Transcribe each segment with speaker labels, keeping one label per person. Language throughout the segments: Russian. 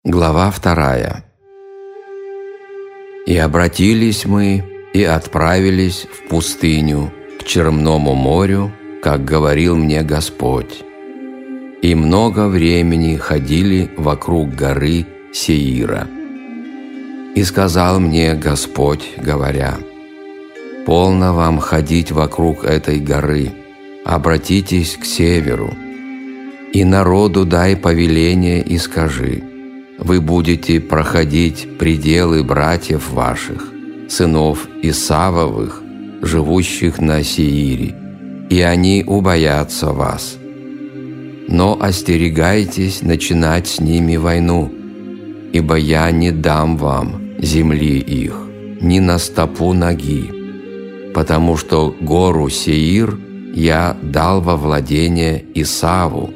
Speaker 1: Глава 2. «И обратились мы, и отправились в пустыню, к Черному морю, как говорил мне Господь. И много времени ходили вокруг горы Сеира. И сказал мне Господь, говоря: «Полно вам ходить вокруг этой горы, обратитесь к северу, и народу дай повеление и скажи: вы будете проходить пределы братьев ваших, сынов Исавовых, живущих на Сеире, и они убоятся вас. Но остерегайтесь начинать с ними войну, ибо я не дам вам земли их, ни на стопу ноги, потому что гору Сеир я дал во владение Исаву.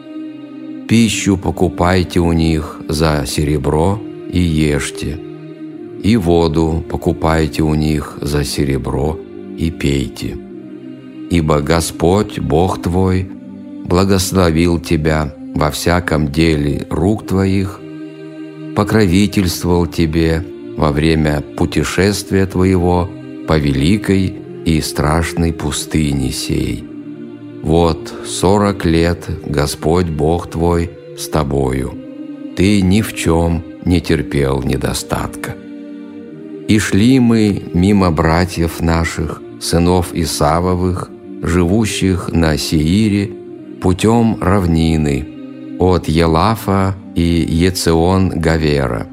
Speaker 1: Пищу покупайте у них за серебро и ешьте, и воду покупайте у них за серебро и пейте. Ибо Господь, Бог твой, благословил тебя во всяком деле рук твоих, покровительствовал тебе во время путешествия твоего по великой и страшной пустыне сей. Вот 40 лет Господь Бог твой с тобою, ты ни в чем не терпел недостатка. И шли мы мимо братьев наших, сынов Исавовых, живущих на Сеире, путем равнины, от Елафа и Ецеон-Гавера.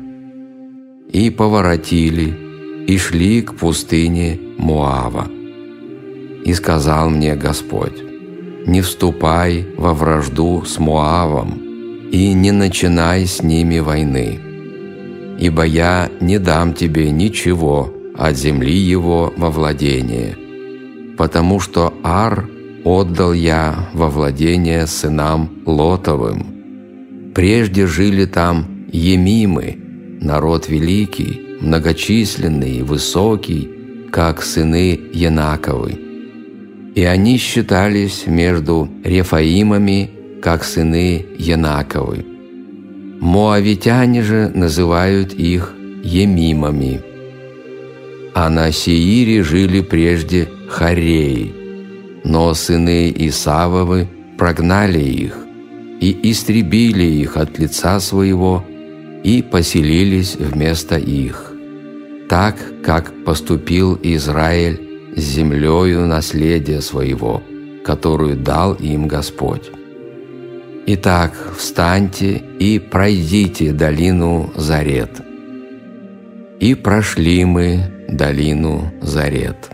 Speaker 1: И поворотили, и шли к пустыне Моава. И сказал мне Господь: не вступай во вражду с Моавом и не начинай с ними войны, ибо я не дам тебе ничего от земли его во владение, потому что Ар отдал я во владение сынам Лотовым. Прежде жили там Емимы, народ великий, многочисленный, высокий, как сыны Енаковы. И они считались между Рефаимами, как сыны Енаковы. Моавитяне же называют их Емимами. А на Сеире жили прежде Хореи, но сыны Исавовы прогнали их и истребили их от лица своего и поселились вместо их, так, как поступил Израиль с землею наследия своего, которую дал им Господь. Итак, встаньте и пройдите долину Зарет. И прошли мы долину Зарет.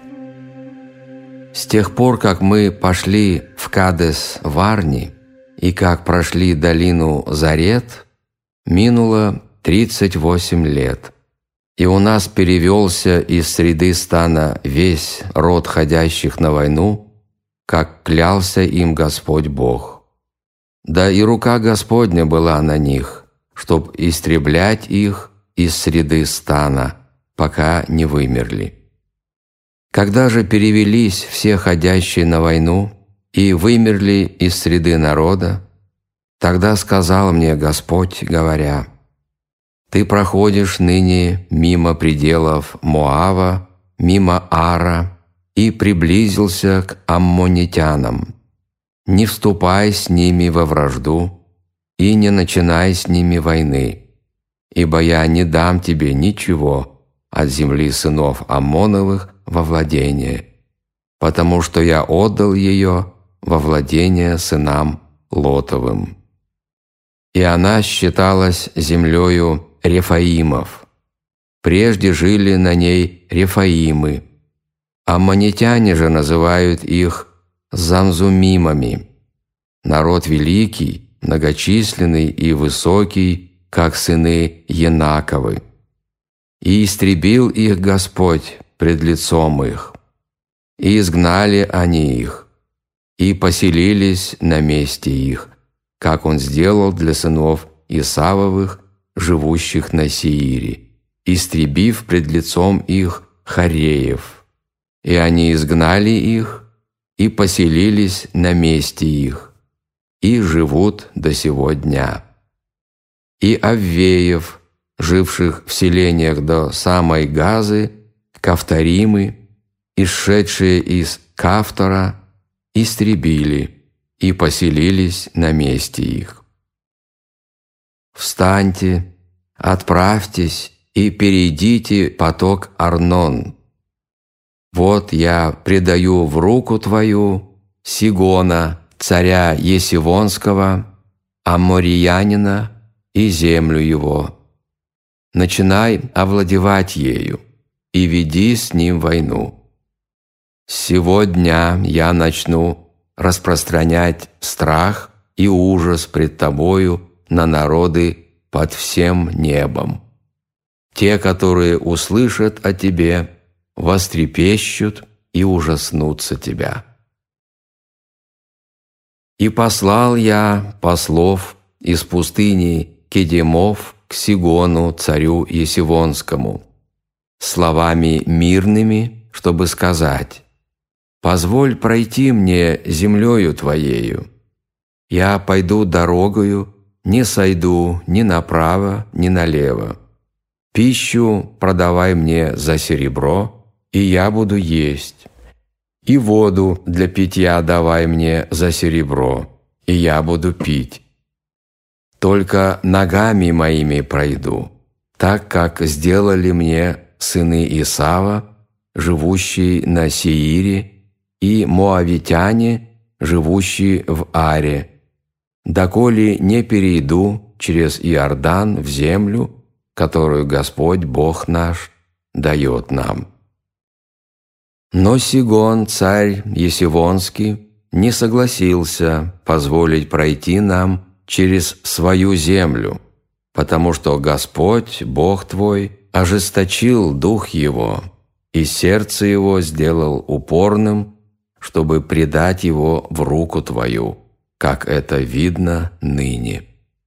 Speaker 1: С тех пор, как мы пошли в Кадес-Варни и как прошли долину Зарет, минуло 38 лет. И у нас перевелся из среды стана весь род ходящих на войну, как клялся им Господь Бог. Да и рука Господня была на них, чтоб истреблять их из среды стана, пока не вымерли. Когда же перевелись все ходящие на войну и вымерли из среды народа, тогда сказал мне Господь, говоря: «Ты проходишь ныне мимо пределов Моава, мимо Ара, и приблизился к аммонитянам. Не вступай с ними во вражду и не начинай с ними войны, ибо я не дам тебе ничего от земли сынов Аммоновых во владение, потому что я отдал ее во владение сынам Лотовым». И она считалась землею Рефаимов. Прежде жили на ней Рефаимы. Аммонитяне же называют их Замзумимами. Народ великий, многочисленный и высокий, как сыны Енаковы. И истребил их Господь пред лицом их. И изгнали они их, и поселились на месте их, как Он сделал для сынов Исавовых, живущих на Сеире, истребив пред лицом их Хореев. И они изгнали их, и поселились на месте их, и живут до сего дня. и Аввеев, живших в селениях до самой Газы, Кавторимы, исшедшие из Кавтора, истребили и поселились на месте их. Встаньте, отправьтесь и перейдите поток Арнон. Вот я предаю в руку твою Сигона, царя Есивонского, Аммориянина и землю его. Начинай овладевать ею и веди с ним войну. С сего дня я начну распространять страх и ужас пред тобою на народы под всем небом. Те, которые услышат о тебе, вострепещут и ужаснутся тебя. И послал я послов из пустыни Кедемов к Сигону, царю Есивонскому, словами мирными, чтобы сказать: «Позволь пройти мне землею твоею. Я пойду дорогою, не сойду ни направо, ни налево. Пищу продавай мне за серебро, и я буду есть. И воду для питья давай мне за серебро, и я буду пить. Только ногами моими пройду, так как сделали мне сыны Исава, живущие на Сеире, и моавитяне, живущие в Аре, доколе не перейду через Иордан в землю, которую Господь Бог наш дает нам». Но Сигон, царь Есивонский, не согласился позволить пройти нам через свою землю, потому что Господь, Бог твой, ожесточил дух его, и сердце его сделал упорным, чтобы предать его в руку твою, как это видно ныне.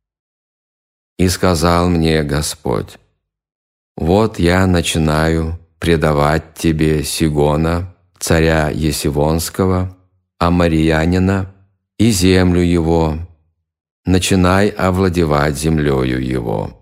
Speaker 1: И сказал мне Господь: «Вот я начинаю предавать тебе Сигона, царя Есивонского, Аммориянина, и землю его. Начинай овладевать землею его».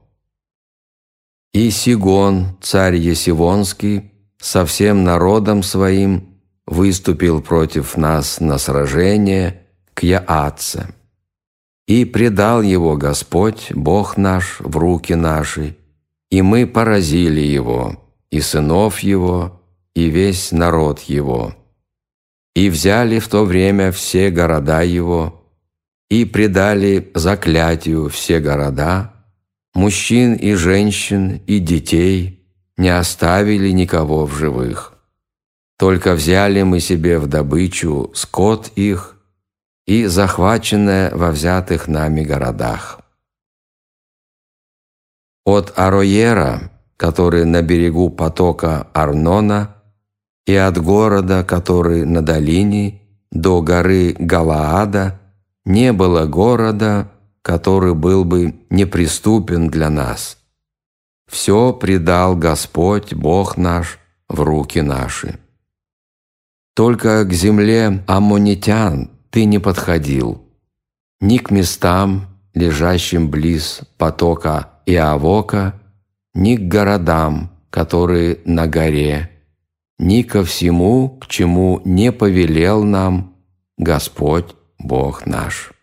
Speaker 1: И Сигон, царь Есивонский, со всем народом своим выступил против нас на сражение к Яатце. И предал его Господь, Бог наш, в руки наши, и мы поразили его, и сынов его, и весь народ его. И взяли в то время все города его, и предали заклятию все города, мужчин и женщин, и детей, не оставили никого в живых. Только взяли мы себе в добычу скот их и захваченное во взятых нами городах. От Ароера, который на берегу потока Арнона, и от города, который на долине, до горы Галаада, не было города, который был бы неприступен для нас. Все предал Господь, Бог наш, в руки наши. Только к земле аммонитян ты не подходил, ни к местам, лежащим близ потока Иавока, ни к городам, которые на горе, ни ко всему, к чему не повелел нам Господь Бог наш.